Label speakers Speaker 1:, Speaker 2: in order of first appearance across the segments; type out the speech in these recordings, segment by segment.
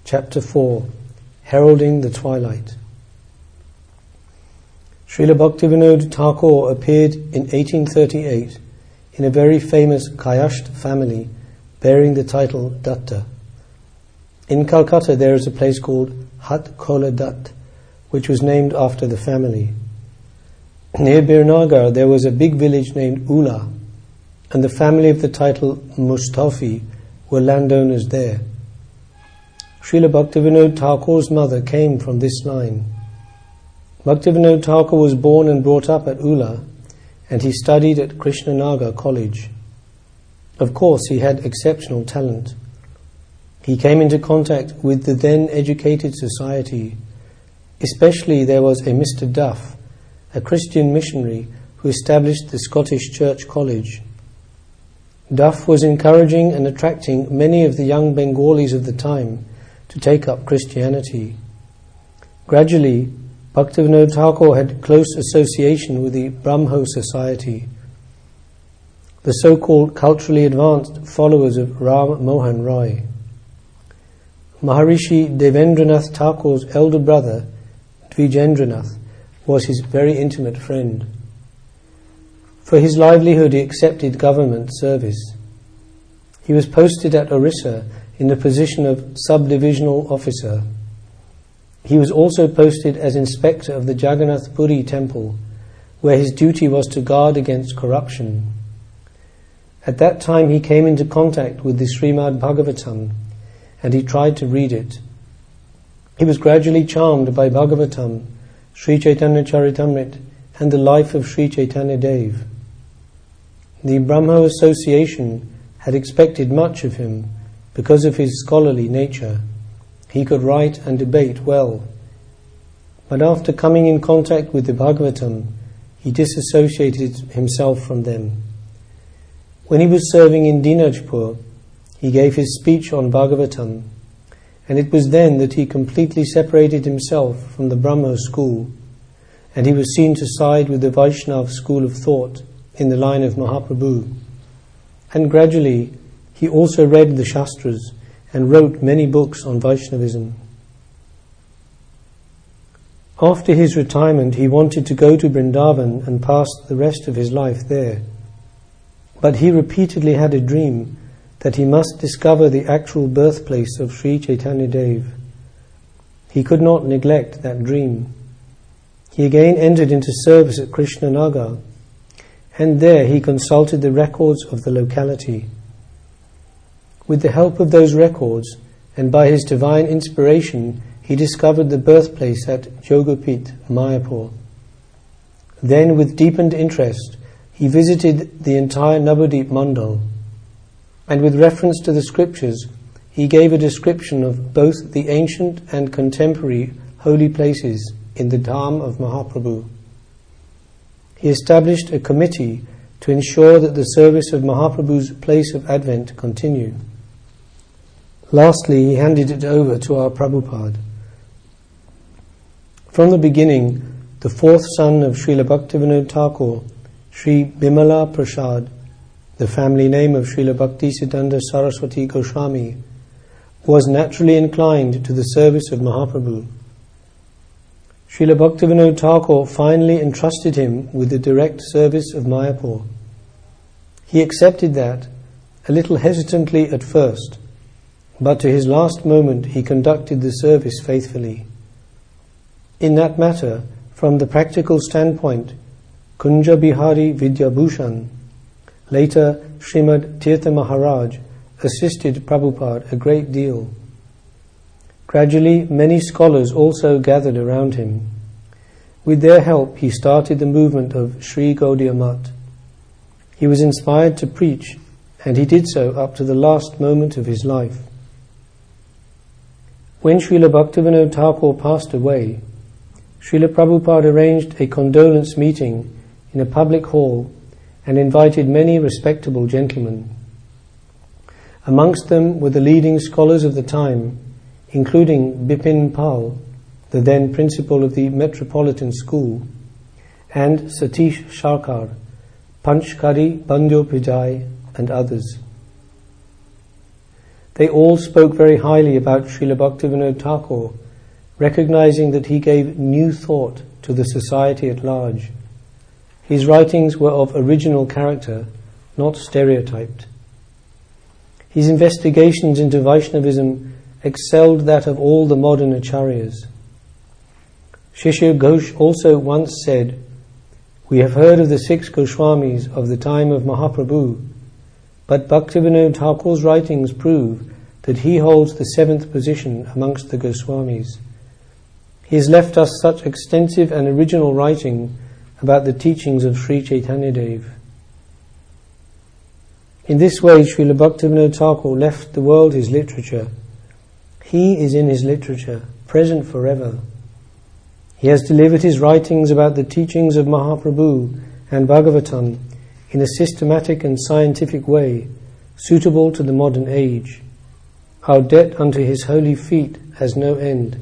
Speaker 1: Chapter 4, Heralding the Twilight. Srila Bhaktivinoda Thakur appeared in 1838 in a very famous Kayasth family bearing the title Datta. In Calcutta there is a place called Hat Khola Dutt, which was named after the family. Near Birnagar there was a big village named Ula, and the family of the title Mustafi were landowners there. Srila Bhaktivinoda Thakur's mother came from this line. Bhaktivinoda Thakur was born and brought up at Ula, and he studied at Krishnanagar College. Of course, he had exceptional talent. He came into contact with the then educated society. Especially there was a Mr. Duff, a Christian missionary who established the Scottish Church College. Duff was encouraging and attracting many of the young Bengalis of the time to take up Christianity. Gradually, Bhaktivinoda Thakur had close association with the Brahmo Society, the so-called culturally advanced followers of Ram Mohan Roy. Maharishi Devendranath Thakur's elder brother, Dvijendranath, was his very intimate friend. For his livelihood he accepted government service. He was posted at Orissa in the position of sub-divisional officer. He was also posted as inspector of the Jagannath Puri temple, where his duty was to guard against corruption. At that time he came into contact with the Srimad Bhagavatam, and he tried to read it. He was gradually charmed by Bhagavatam, Sri Chaitanya Charitamrita, and the life of Sri Chaitanya Dev. The Brahmo Association had expected much of him because of his scholarly nature. He could write and debate well. But after coming in contact with the Bhagavatam, he disassociated himself from them. When he was serving in Dinajpur, he gave his speech on Bhagavatam, and it was then that he completely separated himself from the Brahmo school, and he was seen to side with the Vaishnava school of thought in the line of Mahaprabhu. And gradually he also read the Shastras and wrote many books on Vaishnavism. After his retirement he wanted to go to Vrindavan and pass the rest of his life there. But he repeatedly had a dream that he must discover the actual birthplace of Sri Chaitanya Dev. He could not neglect that dream. He again entered into service at Krishnanagar, and there he consulted the records of the locality. With the help of those records, and by his divine inspiration, he discovered the birthplace at Jogapith, Mayapur. Then, with deepened interest, he visited the entire Navadip Mandal, and with reference to the scriptures, he gave a description of both the ancient and contemporary holy places in the Dham of Mahaprabhu. He established a committee to ensure that the service of Mahaprabhu's place of advent continued. Lastly, he handed it over to our Prabhupada. From the beginning, the fourth son of Srila Bhaktivinoda Thakur, Sri Bimala Prasad, the family name of Srila Bhaktisiddhanta Saraswati Goswami, was naturally inclined to the service of Mahaprabhu. Srila Bhaktivinoda Thakur finally entrusted him with the direct service of Mayapur. He accepted that, a little hesitantly at first, but to his last moment he conducted the service faithfully. In that matter, from the practical standpoint, Kunja Bihari Vidyabhushan, later Srimad Tirtha Maharaj, assisted Prabhupada a great deal. Gradually, many scholars also gathered around him. With their help, he started the movement of Sri Gaudiya Math. He was inspired to preach, and he did so up to the last moment of his life. When Srila Bhaktivinoda Thakur passed away, Srila Prabhupada arranged a condolence meeting in a public hall and invited many respectable gentlemen. Amongst them were the leading scholars of the time, including Bipin Pal, the then principal of the Metropolitan School, and Satish Sarkar, Panchkari Bandyopadhyay, and others. They all spoke very highly about Srila Bhaktivinoda Thakur, recognizing that he gave new thought to the society at large. His writings were of original character, not stereotyped. His investigations into Vaishnavism excelled that of all the modern acharyas. Shishir Ghosh also once said, "We have heard of the 6 Goswamis of the time of Mahaprabhu, but Bhaktivinoda Thakur's writings prove that he holds the 7th position amongst the Goswamis. He has left us such extensive and original writing about the teachings of Sri Chaitanya Dev." In this way, Srila Bhaktivinoda Thakur left the world his literature. He is in his literature, present forever. He has delivered his writings about the teachings of Mahaprabhu and Bhagavatam in a systematic and scientific way, suitable to the modern age. Our debt unto his holy feet has no end.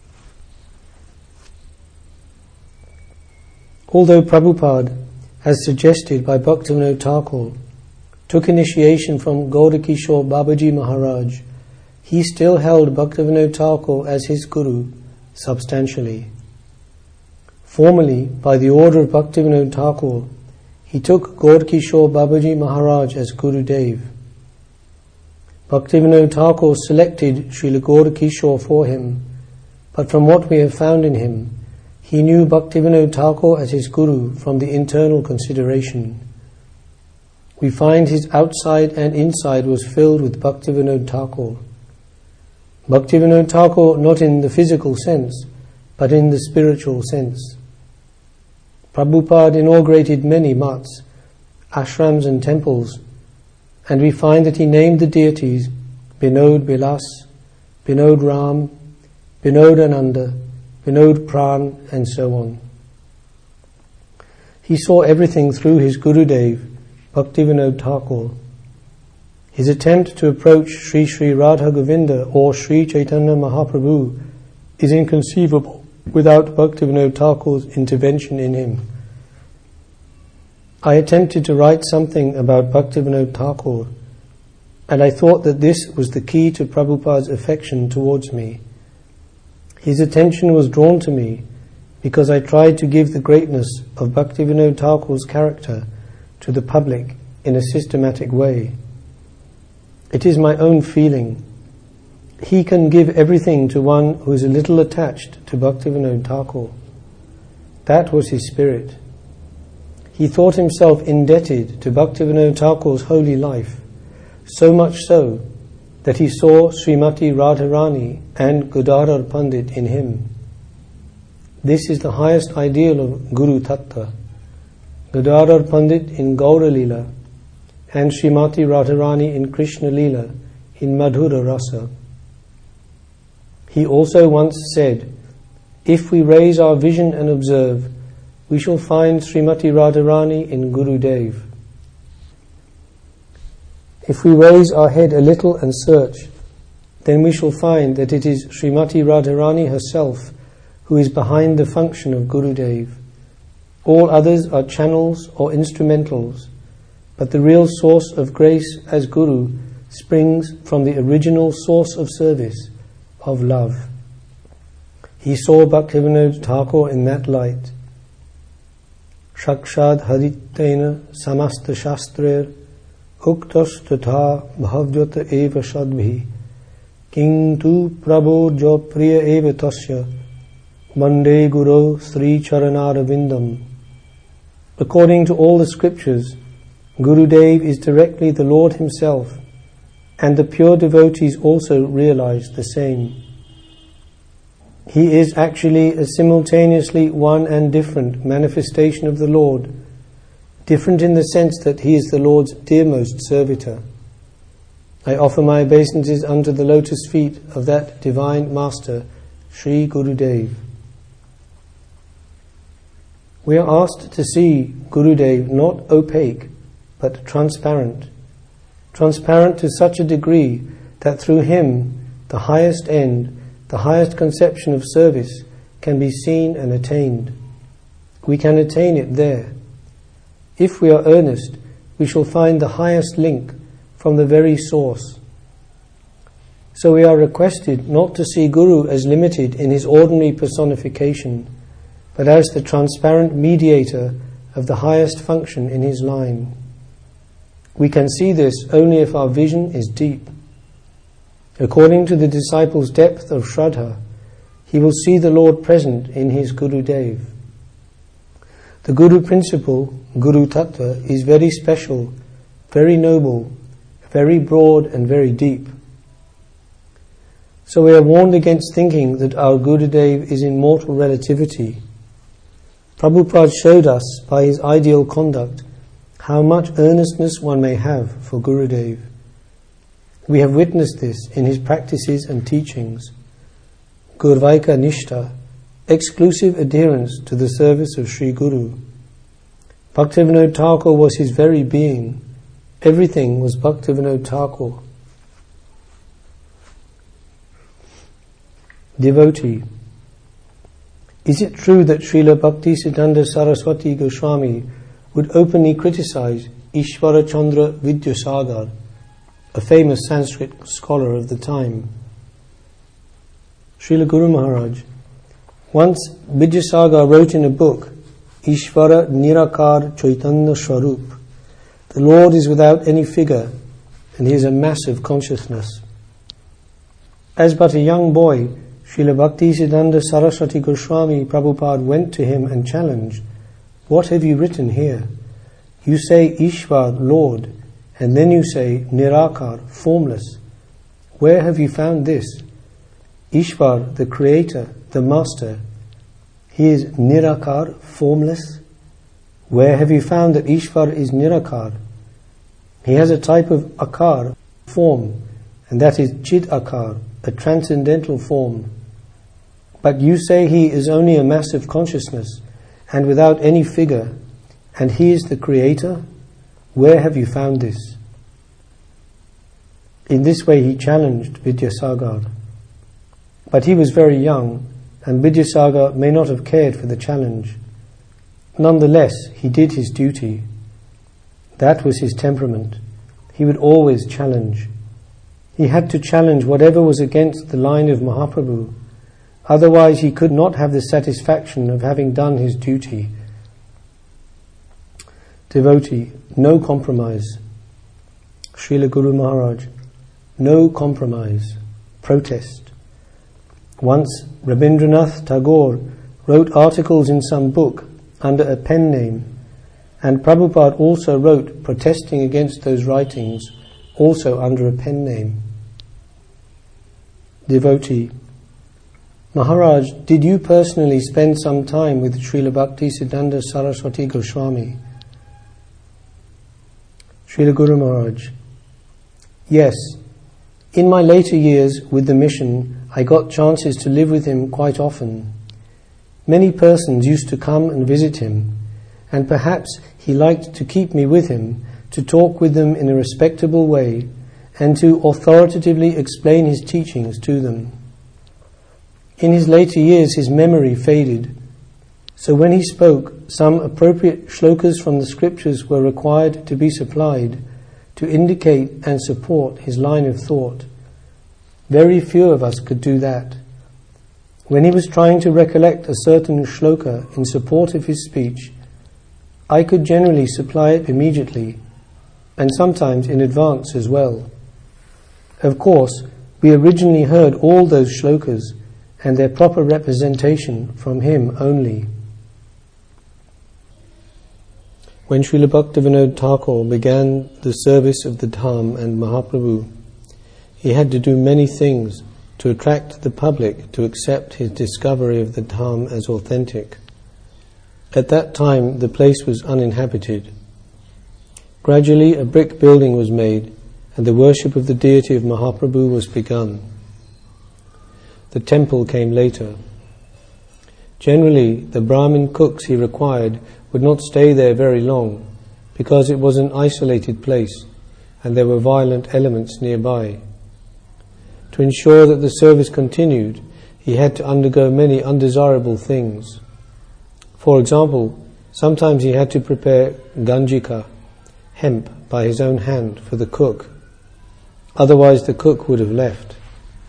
Speaker 1: Although Prabhupada, as suggested by Bhaktivinoda Thakur, took initiation from Gaudakishore Babaji Maharaj, he still held Bhaktivinoda Thakur as his guru substantially. Formally, by the order of Bhaktivinoda Thakur, he took Gaudakishore Babaji Maharaj as Guru Dev. Bhaktivinoda Thakur selected Srila Gaudakishore for him, but from what we have found in him, he knew Bhaktivinoda Thakur as his guru from the internal consideration. We find his outside and inside was filled with Bhaktivinoda Thakur. Bhaktivinoda Thakur not in the physical sense, but in the spiritual sense. Prabhupada inaugurated many mats, ashrams and temples, and we find that he named the deities Binod Bilas, Binod Ram, Binod Ananda, Binod Pran, and so on. He saw everything through his Gurudev, Bhaktivinoda Thakur. His attempt to approach Sri Sri Radha Govinda or Sri Chaitanya Mahaprabhu is inconceivable without Bhaktivinoda Thakur's intervention in him. I attempted to write something about Bhaktivinoda Thakur, and I thought that this was the key to Prabhupada's affection towards me. His attention was drawn to me because I tried to give the greatness of Bhaktivinoda Thakur's character to the public in a systematic way. It is my own feeling. He can give everything to one who is a little attached to Bhaktivinoda Thakur. That was his spirit. He thought himself indebted to Bhaktivinoda Thakur's holy life, so much so that he saw Srimati Radharani and Gadadhar Pandit in him. This is the highest ideal of Guru Tattva. Gadadhar Pandit in Gaura Leela and Srimati Radharani in Krishna Leela in Madhura Rasa. He also once said, "If we raise our vision and observe, we shall find Srimati Radharani in Guru Dev. If we raise our head a little and search, then we shall find that it is Srimati Radharani herself who is behind the function of Guru Dev. All others are channels or instrumentals, but the real source of grace as Guru springs from the original source of service, of love." He saw Bhaktivinoda Thakur in that light. Shakshad Haritena Samasta Shastrer Uktas Tatha Bhavyata Eva Shadbhi Kintu Prabho Jopriya Eva Tasya Mande Guru Sri Charanarvindam. According to all the scriptures, Gurudev is directly the Lord himself, and the pure devotees also realize the same. He is actually a simultaneously one and different manifestation of the Lord, different in the sense that he is the Lord's dearmost servitor. I offer my obeisances unto the lotus feet of that divine master, Sri Gurudev. We are asked to see Gurudev not opaque, but transparent. Transparent to such a degree that through him the highest end, the highest conception of service can be seen and attained. We can attain it there. If we are earnest, we shall find the highest link from the very source. So we are requested not to see Guru as limited in his ordinary personification, but as the transparent mediator of the highest function in his line. We can see this only if our vision is deep. According to the disciple's depth of Shraddha, he will see the Lord present in his Guru Dev. The Guru principle, Guru Tattva, is very special, very noble, very broad and very deep. So we are warned against thinking that our Gurudev is in mortal relativity. Prabhupada showed us by his ideal conduct how much earnestness one may have for Gurudev. We have witnessed this in his practices and teachings. Gurvaika Nishtha, exclusive adherence to the service of Sri Guru. Bhaktivinoda Thakur was his very being. Everything was Bhaktivinoda Thakur. Devotee. Is it true that Srila Bhaktisiddhanta Saraswati Goswami would openly criticize Ishvara Chandra Vidyasagar, a famous Sanskrit scholar of the time? Srila Guru Maharaj. Once Vidyasagar wrote in a book, Ishvara Nirakar Chaitanya Swarup. The Lord is without any figure, and he is a massive consciousness. As but a young boy, Srila Bhaktisiddhanta Saraswati Goswami Prabhupada went to him and challenged, "What have you written here? You say Ishvar, Lord, and then you say Nirakar, formless. Where have you found this? Ishvar, the creator, the master, he is Nirakar, formless. Where have you found that Ishvar is Nirakar? He has a type of Akar, form, and that is Chid Akar, a transcendental form. But you say he is only a massive consciousness and without any figure, and he is the creator? Where have you found this?" In this way he challenged Vidyasagar. But he was very young, and Vidyasagar may not have cared for the challenge. Nonetheless, he did his duty. That was his temperament. He would always challenge. He had to challenge whatever was against the line of Mahaprabhu. Otherwise he could not have the satisfaction of having done his duty. Devotee, no compromise. Srila Guru Maharaj, no compromise. Protest. Once Rabindranath Tagore wrote articles in some book under a pen name, and Prabhupada also wrote protesting against those writings, also under a pen name. Devotee, Maharaj, did you personally spend some time with Srila Bhaktisiddhanta Saraswati Goswami? Srila Guru Maharaj, yes. In my later years with the mission, I got chances to live with him quite often. Many persons used to come and visit him, and perhaps he liked to keep me with him, to talk with them in a respectable way, and to authoritatively explain his teachings to them. In his later years his memory faded, so when he spoke, some appropriate shlokas from the scriptures were required to be supplied to indicate and support his line of thought. Very few of us could do that. When he was trying to recollect a certain shloka in support of his speech, I could generally supply it immediately, and sometimes in advance as well. Of course, we originally heard all those shlokas and their proper representation from him only. When Srila Bhaktivinoda Thakur began the service of the Dham and Mahaprabhu, he had to do many things to attract the public to accept his discovery of the Dham as authentic. At that time, the place was uninhabited. Gradually, a brick building was made, and the worship of the deity of Mahaprabhu was begun. The temple came later. Generally, the Brahmin cooks he required would not stay there very long, because it was an isolated place, and there were violent elements nearby. To ensure that the service continued, he had to undergo many undesirable things. For example, sometimes he had to prepare ganjika, hemp, by his own hand for the cook. Otherwise the cook would have left.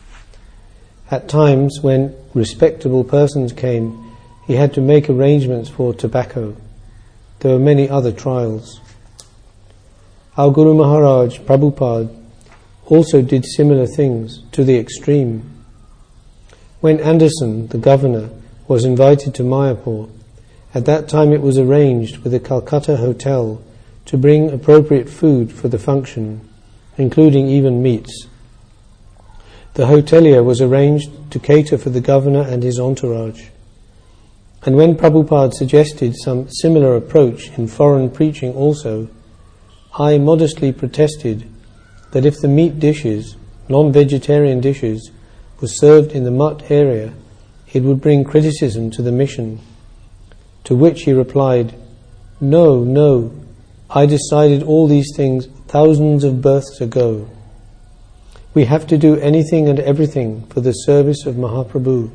Speaker 1: At times, when respectable persons came, he had to make arrangements for tobacco. There were many other trials. Our Guru Maharaj, Prabhupada, also did similar things to the extreme. When Anderson, the governor, was invited to Mayapur, at that time it was arranged with the Calcutta Hotel to bring appropriate food for the function, including even meats. The hotelier was arranged to cater for the governor and his entourage. And when Prabhupada suggested some similar approach in foreign preaching also, I modestly protested that if the meat dishes, non-vegetarian dishes, were served in the mutt area, it would bring criticism to the mission. To which he replied, No, I decided all these things thousands of births ago. We have to do anything and everything for the service of Mahaprabhu.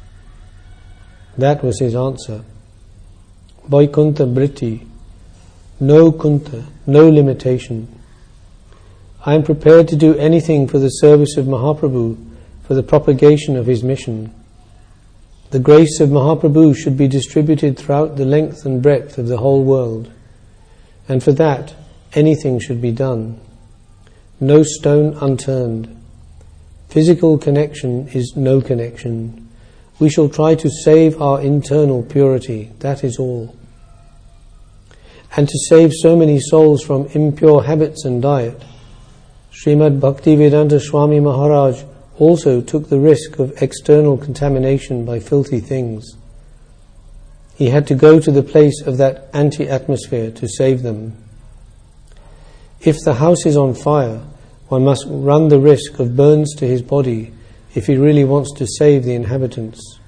Speaker 1: That was his answer. Vaikuntha Britti, no kunta, no limitation. I am prepared to do anything for the service of Mahaprabhu, for the propagation of his mission. The grace of Mahaprabhu should be distributed throughout the length and breadth of the whole world, and for that anything should be done. No stone unturned. Physical connection is no connection. We shall try to save our internal purity, that is all. And to save so many souls from impure habits and diet, Srimad Bhaktivedanta Swami Maharaj also took the risk of external contamination by filthy things. He had to go to the place of that anti-atmosphere to save them. If the house is on fire, one must run the risk of burns to his body if he really wants to save the inhabitants.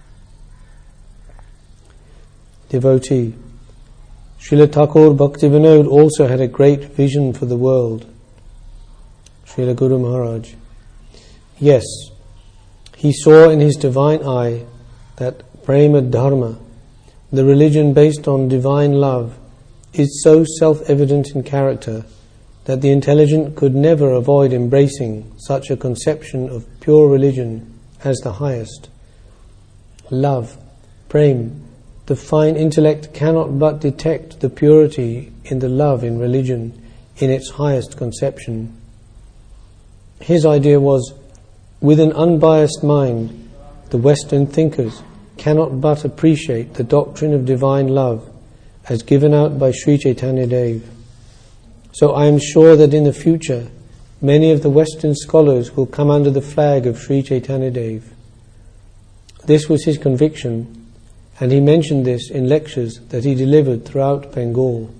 Speaker 1: Devotee. Srila Thakur Bhaktivinoda also had a great vision for the world. Srila Guru Maharaj. Yes, he saw in his divine eye that Prema Dharma, the religion based on divine love, is so self-evident in character that the intelligent could never avoid embracing such a conception of pure religion as the highest. Love, prem, the fine intellect cannot but detect the purity in the love in religion in its highest conception. His idea was, with an unbiased mind, the Western thinkers cannot but appreciate the doctrine of divine love as given out by Sri Chaitanya Dev. So I am sure that in the future many of the Western scholars will come under the flag of Sri Chaitanya Dev. This was his conviction, and he mentioned this in lectures that he delivered throughout Bengal.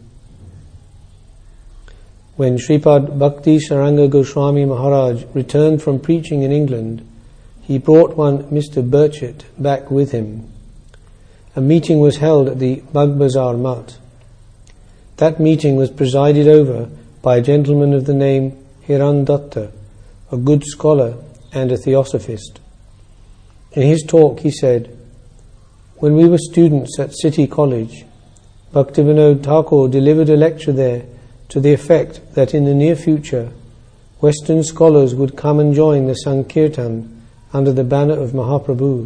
Speaker 1: When Sripad Bhakti Saranga Goswami Maharaj returned from preaching in England, he brought one Mr. Burchett back with him. A meeting was held at the Bagbazar Mutt. That meeting was presided over by a gentleman of the name Hiran Datta, a good scholar and a theosophist. In his talk he said, when we were students at City College, Bhaktivinoda Thakur delivered a lecture there to the effect that in the near future Western scholars would come and join the Sankirtan under the banner of Mahaprabhu.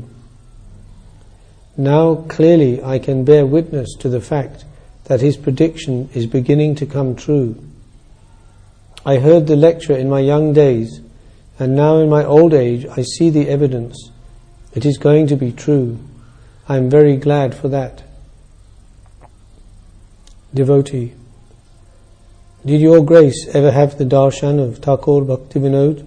Speaker 1: Now clearly I can bear witness to the fact that his prediction is beginning to come true. I heard the lecture in my young days, and now in my old age I see the evidence. It is going to be true. I am very glad for that. Devotee. Did your Grace ever have the darshan of Thakur Bhaktivinoda?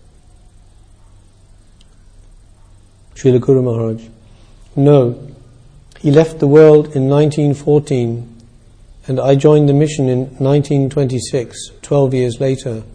Speaker 1: Srila Guru Maharaj. No. He left the world in 1914 and I joined the mission in 1926, 12 years later.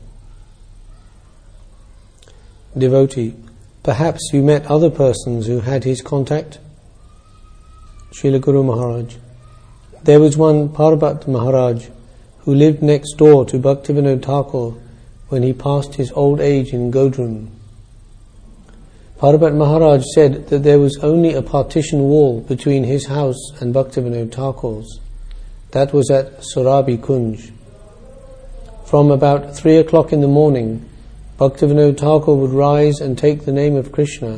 Speaker 1: Devotee. Perhaps you met other persons who had his contact? Srila Guru Maharaj. There was one Parbat Maharaj who lived next door to Bhaktivinoda Thakur when he passed his old age in Godrum. Parbat Maharaj said that there was only a partition wall between his house and Bhaktivinoda Thakur's. That was at Surabi Kunj. From about 3 o'clock in the morning, Bhaktivinoda Thakur would rise and take the name of Krishna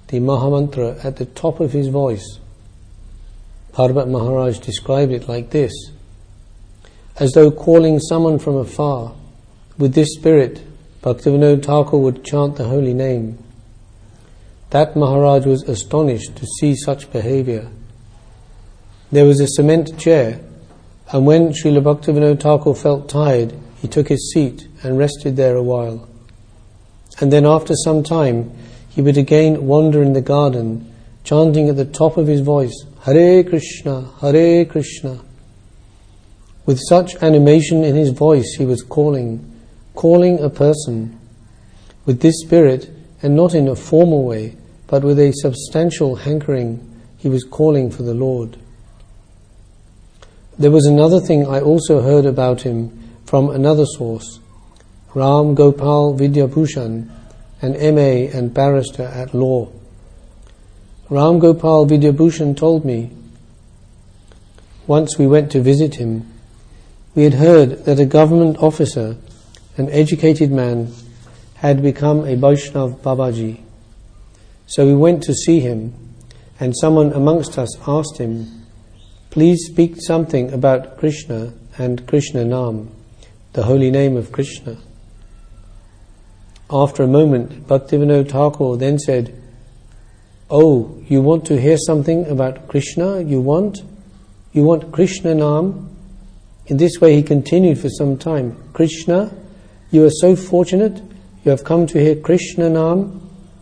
Speaker 1: the Mahamantra at the top of his voice. Parvat Maharaj described it like this: as though calling someone from afar. With this spirit, Bhaktivinoda Thakur would chant the holy name. That Maharaj was astonished to see such behavior. There was a cement chair, and when Srila Bhaktivinoda Thakur felt tired, he took his seat and rested there a while. And then after some time, he would again wander in the garden, chanting at the top of his voice, Hare Krishna, Hare Krishna. With such animation in his voice, he was calling a person. With this spirit, and not in a formal way, but with a substantial hankering, he was calling for the Lord. There was another thing I also heard about him from another source. Ram Gopal Vidyabhushan, an MA and barrister at law. Ram Gopal Vidyabhushan told me, once we went to visit him, we had heard that a government officer, an educated man, had become a Vaishnav Babaji. So we went to see him, and someone amongst us asked him, please speak something about Krishna and Krishna Nam, the holy name of Krishna. After a moment, Bhaktivinoda Thakur then said, oh, you want to hear something about Krishna? You want Krishna Nam? In this way he continued for some time. Krishna, you are so fortunate, you have come to hear Krishna Nam.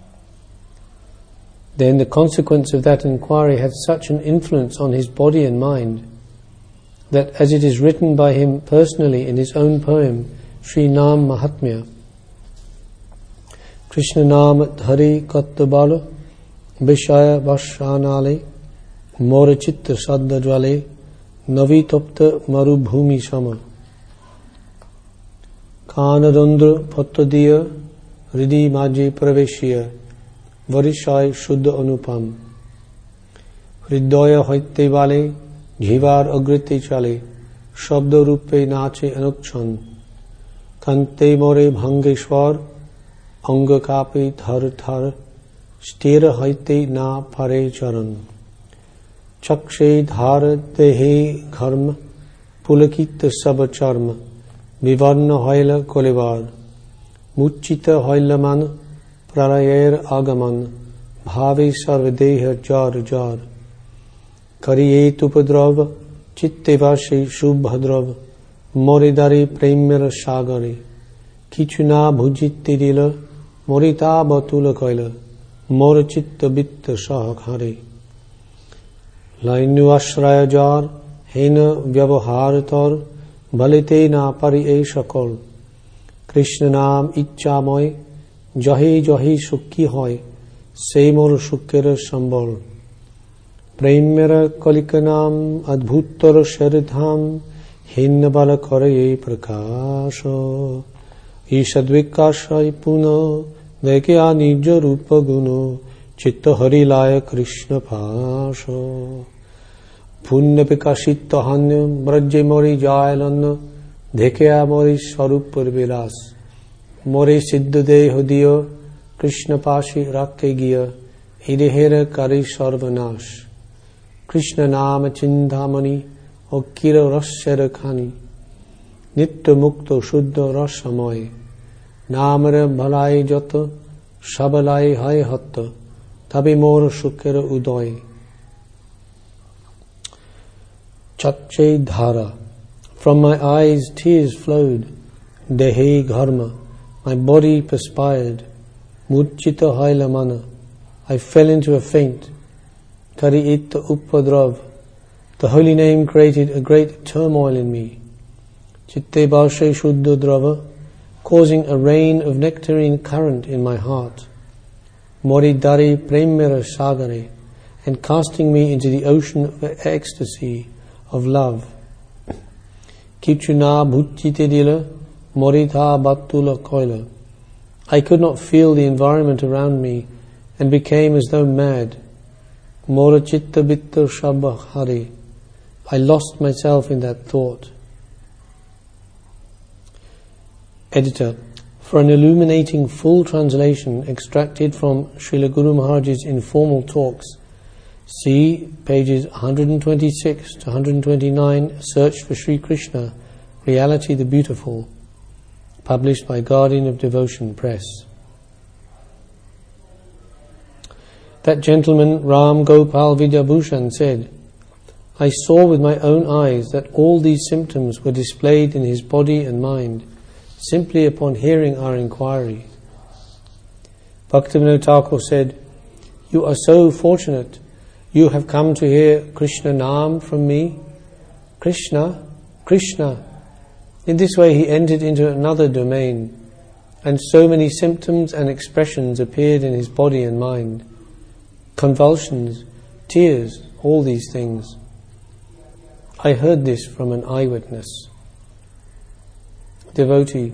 Speaker 1: Then the consequence of that inquiry had such an influence on his body and mind that, as it is written by him personally in his own poem, Sri Nam Mahatmya, Krishna Nam Dhari Kattabala Vishaya Vashanale Morachitta Saddadvale Navitopta Marubhumi Sama Kanadandra Pottadiya Ridi Maji Praveshya Varishai Shuddha Anupam Hridoya Hoite Vale Jivar Agriti Chale Shabda Rupe Nache Anukchan Kante More Bhangeshwar Anga Kapi Thar Thar Stira Hoite Na Pare Charan Chakshe Dhar Dehe Gharm Pulakita Sabacharma Vivarna Hoila Kolevar Muchita Hoilaman Pralayer Agaman Bhavi Sarvadeha Jar Jar Kariye Tupadrav Chittevashe Shubhadrav Moridari Premira Shagari Kichuna Bhujittirila Morita Batula Koila Morachitta Bitta Shahakhari Lainu Ashraya Jar Hena Vyavaharatar Balite Na Pari E Shakol Krishna Nam Ichamoy Jahi Jahi Shukki Hoy Semor Shukkera Shambol Premera Kalikanam Adbhuttara Sharidham Hinna Bala Karaye Prakasha Ishadvikashai Puna Vekya Nija Rupa Guno Chitta Hari Laya Krishna Pasha Punya Pikashita Hanya Brajje Mori Jayalanna Dhekya Mori Swarupar Vilas Mori Siddha Dehodiya Krishna Pashi Rakke Giya Idehera Kari Sarvanash Krishna Nama Chindhamani Okira Rasya Rakhani Nitya Mukta Shuddha Rasamoy Namara Bhalai Jata Shabalai Hai Hatta Tabi Mora Shukera Udoy Chakshe Dhara. From my eyes tears flowed. Dehe Gharma. My body perspired. Murchita Hailamana. I fell into a faint. Kari Itta Upadrav. The holy name created a great turmoil in me. Chitte Bashe Shuddha Drava, causing a rain of nectarine current in my heart. Moridari Premira Sagare, and casting me into the ocean of ecstasy, of love. Kichuna Bhujite Dila, Morita Batula Koila. I could not feel the environment around me and became as though mad. Mora Chitta Bitta Shabba Hari. I lost myself in that thought. Editor, For an illuminating full translation extracted from Srila Guru Maharaj's informal talks, see pages 126 to 129, Search for Sri Krishna, Reality the Beautiful, published by Guardian of Devotion Press. That gentleman, Ram Gopal Vidyabhushan, said, I saw with my own eyes that all these symptoms were displayed in his body and mind, simply upon hearing our inquiry. Bhaktivinoda Thakur said, You are so fortunate. You have come to hear Krishna Naam from me. Krishna, Krishna. In this way he entered into another domain, and so many symptoms and expressions appeared in his body and mind. Convulsions, tears, all these things. I heard this from an eyewitness. Devotee,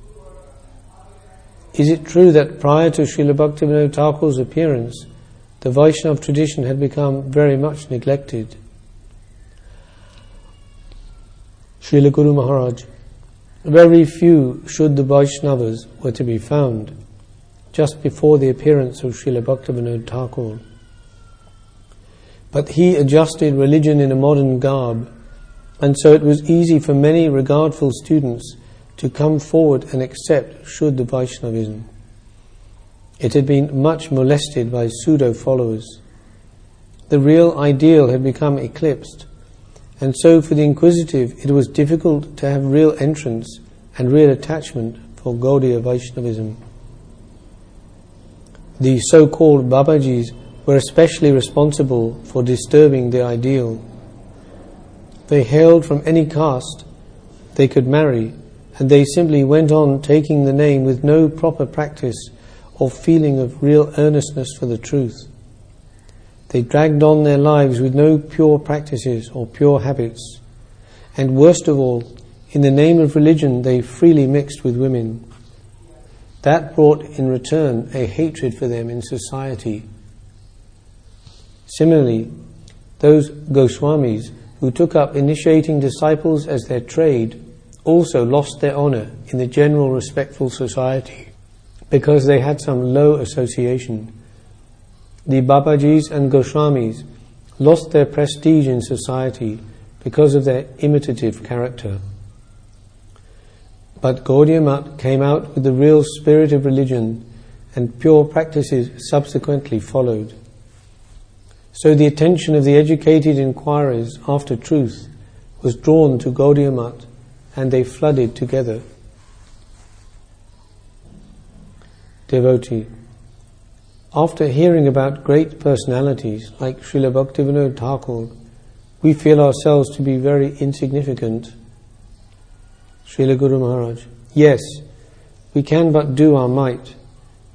Speaker 1: is it true that prior to Srila Bhaktivinoda Thakur's appearance, the Vaishnava tradition had become very much neglected? Srila Guru Maharaj, very few Shuddha Vaishnavas were to be found just before the appearance of Srila Bhaktivinoda Thakur. But he adjusted religion in a modern garb, and so it was easy for many regardful students to come forward and accept Shuddha Vaishnavism. It had been much molested by pseudo-followers. The real ideal had become eclipsed, and so for the inquisitive it was difficult to have real entrance and real attachment for Gaudiya Vaishnavism. The so-called Babajis were especially responsible for disturbing the ideal. They hailed from any caste they could marry, and they simply went on taking the name with no proper practice or feeling of real earnestness for the truth. They dragged on their lives with no pure practices or pure habits, and worst of all, in the name of religion they freely mixed with women. That brought in return a hatred for them in society. Similarly, those Goswamis who took up initiating disciples as their trade also lost their honour in the general respectful society because they had some low association. The Babajis and Goswamis lost their prestige in society because of their imitative character. But Gaudiya Math came out with the real spirit of religion, and pure practices subsequently followed. So the attention of the educated inquirers after truth was drawn to Gaudiya Math, and they flooded together. Devotee, after hearing about great personalities like Srila Bhaktivinoda Thakur, we feel ourselves to be very insignificant. Srila Guru Maharaj, yes, we can but do our might,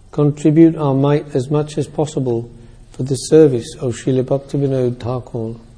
Speaker 1: contribute our might as much as possible for the service of Srila Bhaktivinoda Thakur.